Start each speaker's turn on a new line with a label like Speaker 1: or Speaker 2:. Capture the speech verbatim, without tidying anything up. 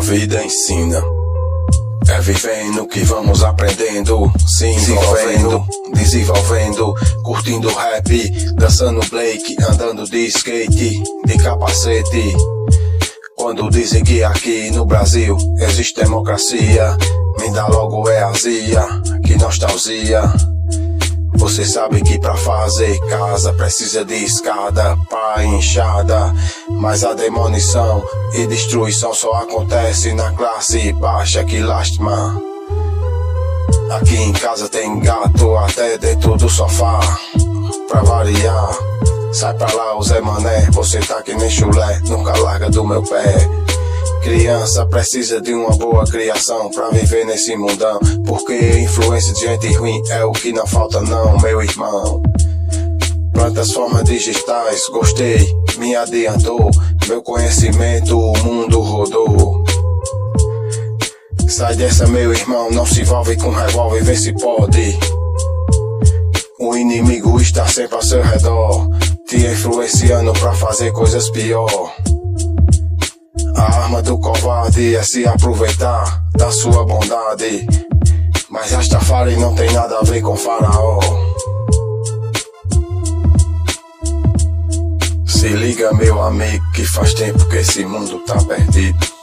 Speaker 1: vida ensina. É vivendo que vamos aprendendo, se envolvendo, desenvolvendo, curtindo rap, dançando Blake, andando de skate, de capacete. Quando dizem que aqui no Brasil existe democracia, me dá logo é azia, que nostalgia. Você sabe que pra fazer casa precisa de escada, pá, enxada. Mas a demolição e destruição só acontece na classe baixa, que lástima. Aqui em casa tem gato até dentro do sofá. Pra variar, sai pra lá o Zé Mané, você tá que nem chulé, nunca larga do meu pé. Criança precisa de uma boa criação pra viver nesse mundão, porque influência de gente ruim é o que não falta não, meu irmão. Plantas formas digitais, gostei, me adiantou, meu conhecimento o mundo rodou. Sai dessa meu irmão, não se envolve com revólver, vê se pode. O inimigo está sempre ao seu redor, te influenciando pra fazer coisas pior. A arma do covarde é se aproveitar da sua bondade, mas Rastafari não tem nada a ver com faraó. Se liga meu amigo, que faz tempo que esse mundo tá perdido.